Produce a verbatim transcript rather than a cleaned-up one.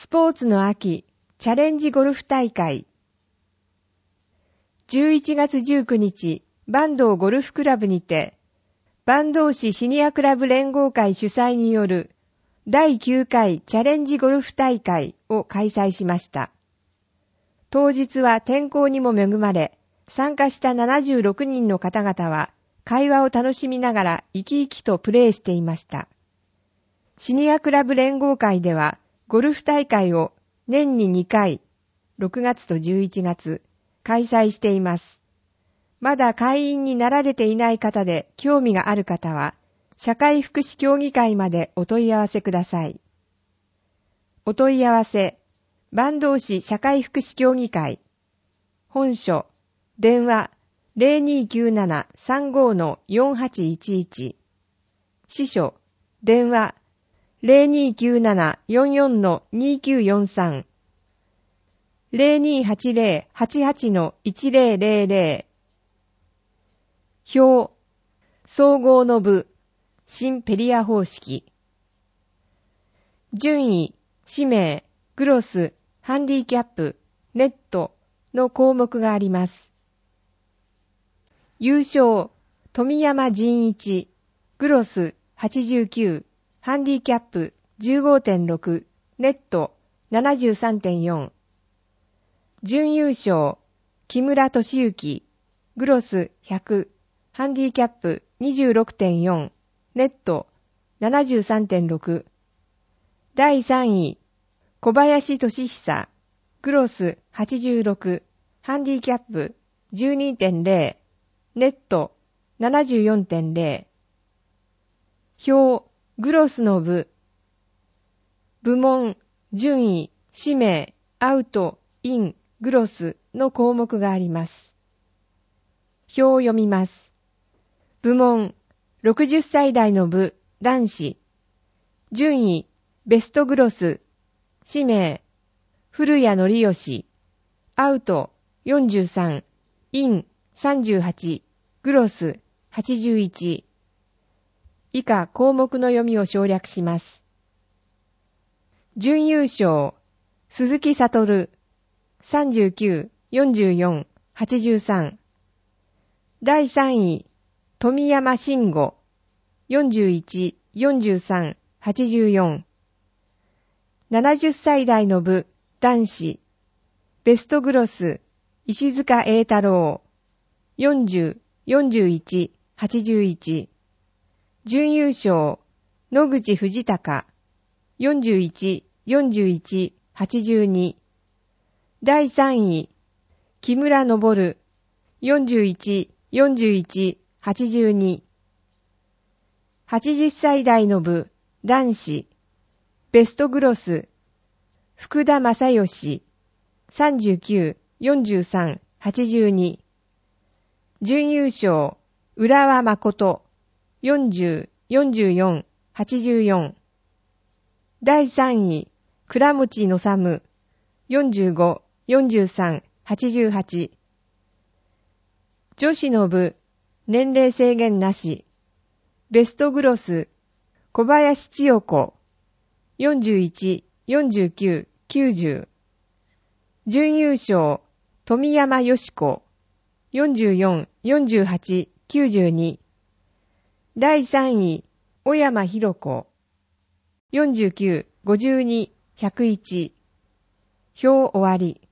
スポーツの秋、チャレンジゴルフ大会。じゅういちがつじゅうくにち、坂東ゴルフクラブにて、坂東市シニアクラブ連合会主催によるだいきゅうかいチャレンジゴルフ大会を開催しました。当日は天候にも恵まれ、参加したななじゅうろくにんの方々は会話を楽しみながら生き生きとプレーしていました。シニアクラブ連合会ではゴルフ大会を年ににかい、ろくがつとじゅういちがつ、開催しています。まだ会員になられていない方で興味がある方は、社会福祉協議会までお問い合わせください。お問い合わせ、坂東市社会福祉協議会、本所、電話 ゼロにーきゅうなな さんご よんはちいちいち、支所、電話 ゼロにーきゅうなな よんよん にきゅうよんさん、ゼロにーはちゼロ はちはち いちゼロゼロゼロ、表、総合の部、新ペリア方式。順位、氏名、グロス、ハンディキャップ、ネットの項目があります。優勝、富山仁一、グロスはちじゅうきゅう、ハンディキャップ じゅうごてんろく、ネット ななじゅうさんてんよん。準優勝、木村俊之、グロスひゃく、ハンディキャップ にじゅうろくてんよん、ネット ななじゅうさんてんろく。だいさんい、小林俊久、グロスはちじゅうろく、ハンディキャップ じゅうにてんゼロ、ネット ななじゅうよんてんゼロ。表、グロスの部。部門、順位、氏名、アウト、イン、グロスの項目があります。表を読みます。部門、ろくじゅっさい代の部、男子。順位、ベストグロス。氏名、古谷則義。アウト、よんじゅうさん。イン、さんじゅうはち。グロス、はちじゅういち。以下項目の読みを省略します。準優勝、鈴木悟。さんじゅうきゅう、よんじゅうよん、はちじゅうさん。だいさんい、富山慎吾。よんじゅういち、よんじゅうさん、はちじゅうよん。ななじゅっさい代の部、男子。ベストグロス、石塚栄太郎。よんじゅう、よんじゅういち、はちじゅういち。準優勝、野口藤孝。よんじゅういち、よんじゅういち、はちじゅうに。だいさんい、木村昇。よんじゅういち、よんじゅういち、はちじゅうに。はちじゅっさい代の部、男子。ベストグロス、福田正義。さんじゅうきゅう、よんじゅうさん、はちじゅうに。準優勝、浦和誠。よんじゅう、よんじゅうよん、はちじゅうよん。だいさんい、倉持治。よんじゅうご、よんじゅうさん、はちじゅうはち。女子の部、年齢制限なし。ベストグロス、小林千代子。よんじゅういち、よんじゅうきゅう、きゅうじゅう。準優勝、富山よし子。よんじゅうよん、よんじゅうはち、きゅうじゅうに。だいさんい、小山弘子。よんじゅうきゅう、ごじゅうに、ひゃくいち。表終わり。